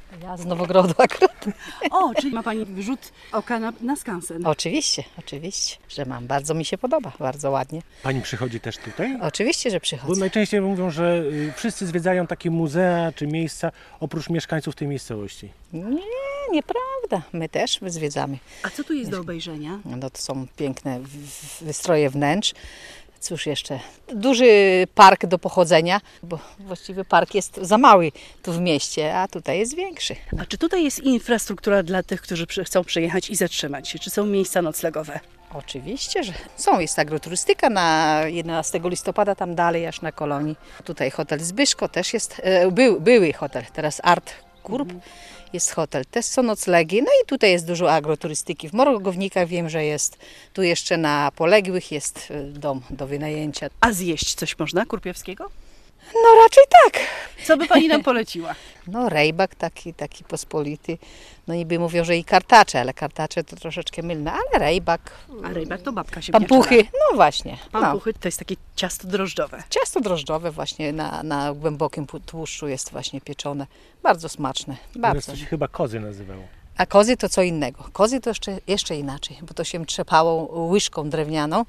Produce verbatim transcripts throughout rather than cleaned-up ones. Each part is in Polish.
Ja z Nowogrodu akurat. O, czyli ma Pani rzut oka na, na skansen. Oczywiście, oczywiście, że mam. Bardzo mi się podoba, bardzo ładnie. Pani przychodzi też tutaj? Oczywiście, że Bo przychodzę. najczęściej mówią, że y, wszyscy zwiedzają takie muzea czy miejsca oprócz mieszkańców tej miejscowości. Nie, nieprawda. My też zwiedzamy. A co tu jest do obejrzenia? No to są piękne w- wystroje wnętrz. Cóż jeszcze? Duży park do pochodzenia, bo właściwie park jest za mały tu w mieście, a tutaj jest większy. A czy tutaj jest infrastruktura dla tych, którzy przy, chcą przyjechać i zatrzymać się? Czy są miejsca noclegowe? Oczywiście, że są. Jest agroturystyka na jedenastego listopada, tam dalej aż na Kolonii. Tutaj hotel Zbyszko też jest, e, był, były hotel, teraz Art Kurb. Jest hotel, też są noclegi, no i tutaj jest dużo agroturystyki. W Morogownikach wiem, że jest, tu jeszcze na Poległych jest e, dom do wynajęcia. A zjeść coś można kurpiowskiego? No raczej tak. Co by Pani nam poleciła? No rejbak taki, taki pospolity. No niby mówią, że i kartacze, ale kartacze to troszeczkę mylne, ale rejbak, A rejbak to babka się pampuchy, no właśnie. No. Pampuchy to jest takie ciasto drożdżowe. Ciasto drożdżowe właśnie na, na głębokim pu- tłuszczu jest właśnie pieczone. Bardzo smaczne, bardzo. To się chyba kozy nazywało. A kozy to co innego. Kozy to jeszcze, jeszcze inaczej, bo to się trzepało łyżką drewnianą,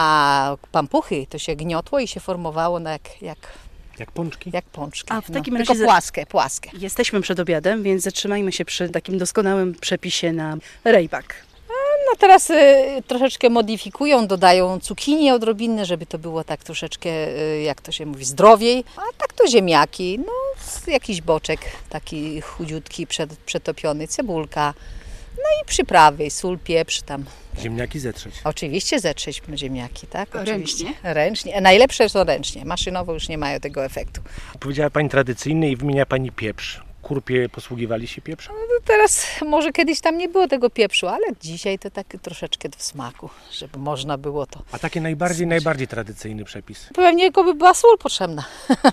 a pampuchy to się gniotło i się formowało na jak, jak, Jak pączki? jak pączki. A w takim no, razie tylko za- płaskie, płaskie. Jesteśmy przed obiadem, więc zatrzymajmy się przy takim doskonałym przepisie na rejbak. No teraz y, troszeczkę modyfikują, dodają cukinie odrobinne, żeby to było tak troszeczkę, y, jak to się mówi, zdrowiej. A tak to ziemniaki, no z- jakiś boczek taki chudziutki, przed, przetopiony, cebulka, no i przyprawy, sól, pieprz tam. Ziemniaki zetrzeć. Oczywiście zetrzeć ziemniaki, tak? Oczywiście. Ręcznie? Ręcznie. Najlepsze są ręcznie, maszynowo już nie mają tego efektu. Powiedziała Pani tradycyjny i wymienia Pani pieprz. Kurpie posługiwali się pieprzem? No teraz może kiedyś tam nie było tego pieprzu, ale dzisiaj to tak troszeczkę w smaku, żeby można było to. A taki najbardziej, najbardziej tradycyjny przepis. Pewnie tylko by była sól potrzebna.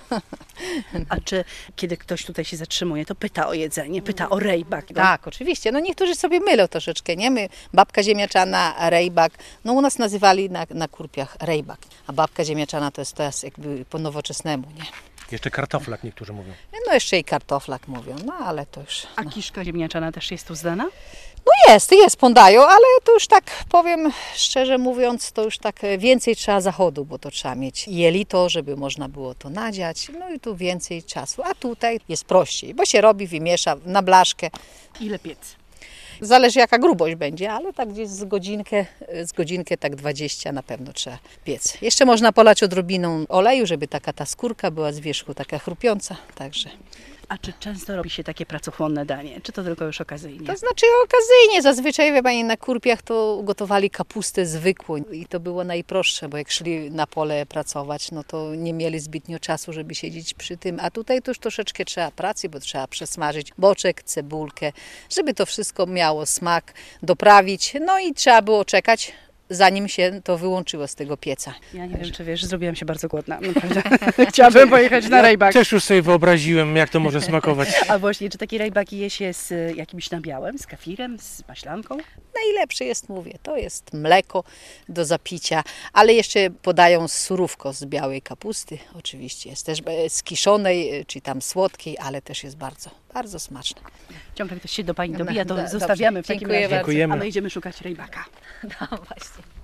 A czy kiedy ktoś tutaj się zatrzymuje, to pyta o jedzenie, pyta o rejbak? Tak, oczywiście. No niektórzy sobie mylą troszeczkę, nie? My, babka ziemniaczana, rejbak. No u nas nazywali na, na kurpiach rejbak, a babka ziemniaczana to jest teraz jakby po nowoczesnemu, nie? Jeszcze kartoflak niektórzy mówią. No jeszcze i kartoflak mówią, no ale to już... A kiszka ziemniaczana też jest tu znana? No jest, jest, podają, ale to już tak powiem szczerze mówiąc, to już tak więcej trzeba zachodu, bo to trzeba mieć jelito, żeby można było to nadziać, no i tu więcej czasu, a tutaj jest prościej, bo się robi, wymiesza na blaszkę. Ile piec? Zależy jaka grubość będzie, ale tak gdzieś z godzinkę, z godzinkę tak dwadzieścia na pewno trzeba piec. Jeszcze można polać odrobiną oleju, żeby taka ta skórka była z wierzchu taka chrupiąca, także... A czy często robi się takie pracochłonne danie? Czy to tylko już okazyjnie? To znaczy okazyjnie, zazwyczaj wie Pani, na kurpiach to gotowali kapustę zwykłą i to było najprostsze, bo jak szli na pole pracować, no to nie mieli zbytnio czasu, żeby siedzieć przy tym, a tutaj to już troszeczkę trzeba pracy, bo trzeba przesmażyć boczek, cebulkę, żeby to wszystko miało smak, doprawić, no i trzeba było czekać, zanim się to wyłączyło z tego pieca. Ja nie wiem, czy wiesz, zrobiłam się bardzo głodna. Naprawdę. Chciałabym pojechać na rejbak. Też już sobie wyobraziłem, jak to może smakować. A właśnie, czy takie rejbaki je się z y, jakimś nabiałem, z kefirem, z maślanką? Najlepsze jest, mówię, to jest mleko do zapicia, ale jeszcze podają surówko z białej kapusty, oczywiście jest też e, z kiszonej, e, czy tam słodkiej, ale też jest bardzo, bardzo smaczne. Ciągle ktoś się do Pani dobija, to No, dobrze. zostawiamy w takim Dziękuję razie, bardzo. a my idziemy szukać rejbaka. No właśnie.